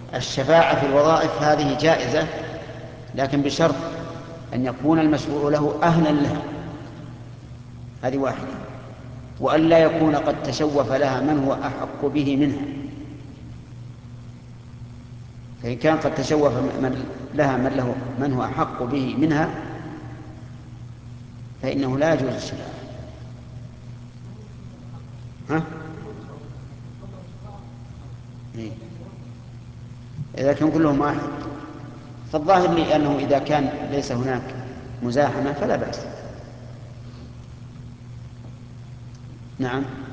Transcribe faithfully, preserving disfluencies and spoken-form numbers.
الشفاعة في الوظائف هذه جائزة، لكن بشرط أن يكون المشفوع له أهلا لها، هذه واحدة، وأن لا يكون قد تشوف لها من هو أحق به منها. فإن كان قد تشوف من لها من, له من هو أحق به منها فإنه لا يجوز الشفاعة. ها؟ إيه؟ إذا كان كلهم واحد، فالظاهر لي أنه إذا كان ليس هناك مزاحمة فلا بأس. نعم.